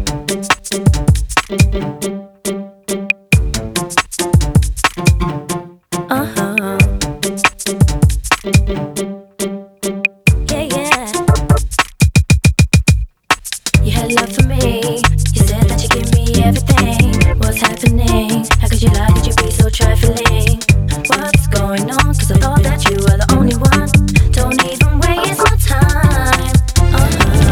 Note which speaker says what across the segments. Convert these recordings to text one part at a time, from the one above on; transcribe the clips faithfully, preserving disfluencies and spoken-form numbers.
Speaker 1: Uh-huh. Yeah, yeah. You had love for me. You said that you give me everything. What's happening? How could you lie? Could you be so trifling? What's going on? Cause I thought that you were the only one. Don't even waste my time. Uh-huh.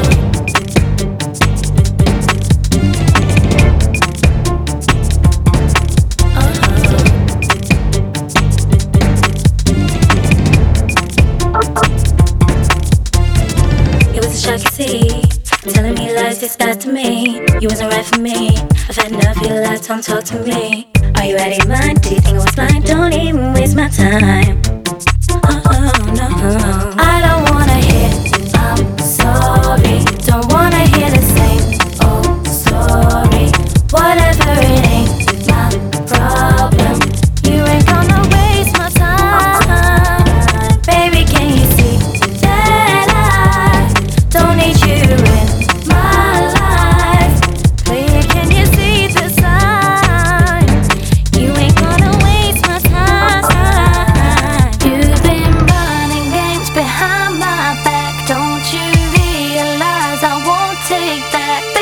Speaker 1: It was a shock to see, telling me lies this bad to me. You wasn't right for me. I've had enough of your life, don't talk to me. Are you out of your mind? Do you think I was blind? Don't even waste my time. Oh, oh no. I don't wanna hear I'm sorry. Don't wanna hear the same old story. Whatever, it ain't my problem. You ain't gonna waste my time. Baby, can you see that I don't need you in my life? Clear, can you see the sign? You ain't gonna waste my time. You've been running games behind my back. Don't you realize I won't take that?